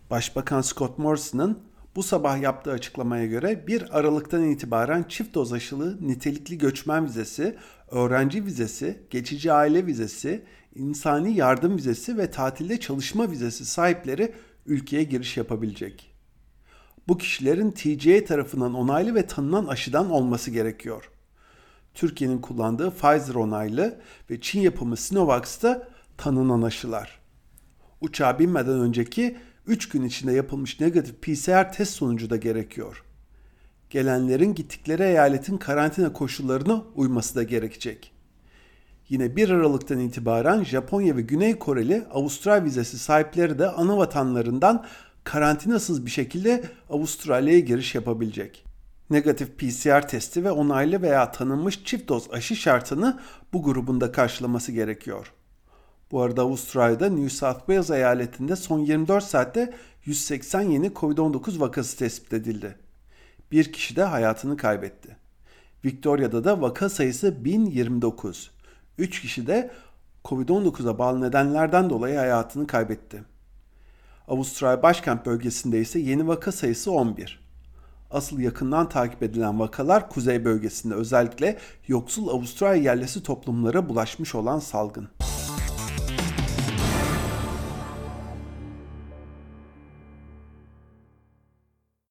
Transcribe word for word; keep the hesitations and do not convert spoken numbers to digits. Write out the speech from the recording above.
Başbakan Scott Morrison'ın bu sabah yaptığı açıklamaya göre bir Aralık'tan itibaren çift doz aşılı nitelikli göçmen vizesi, öğrenci vizesi, geçici aile vizesi, insani yardım vizesi ve tatilde çalışma vizesi sahipleri ülkeye giriş yapabilecek. Bu kişilerin T C A tarafından onaylı ve tanınan aşıdan olması gerekiyor. Türkiye'nin kullandığı Pfizer onaylı ve Çin yapımı Sinovac da tanınan aşılar. Uçağa binmeden önceki üç gün içinde yapılmış negatif P C R test sonucu da gerekiyor. Gelenlerin gittikleri eyaletin karantina koşullarına uyması da gerekecek. Yine bir Aralık'tan itibaren Japonya ve Güney Koreli Avustralya vizesi sahipleri de ana vatanlarından karantinasız bir şekilde Avustralya'ya giriş yapabilecek. Negatif P C R testi ve onaylı veya tanınmış çift doz aşı şartını bu grubun da karşılaması gerekiyor. Bu arada Avustralya'da New South Wales eyaletinde son yirmi dört saatte yüz seksen yeni covid on dokuz vakası tespit edildi. Bir kişi de hayatını kaybetti. Victoria'da da vaka sayısı bin yirmi dokuz. üç kişi de covid on dokuza bağlı nedenlerden dolayı hayatını kaybetti. Avustralya başkent bölgesinde ise yeni vaka sayısı on bir. Asıl yakından takip edilen vakalar kuzey bölgesinde, özellikle yoksul Avustralya yerlisi toplumlara bulaşmış olan salgın.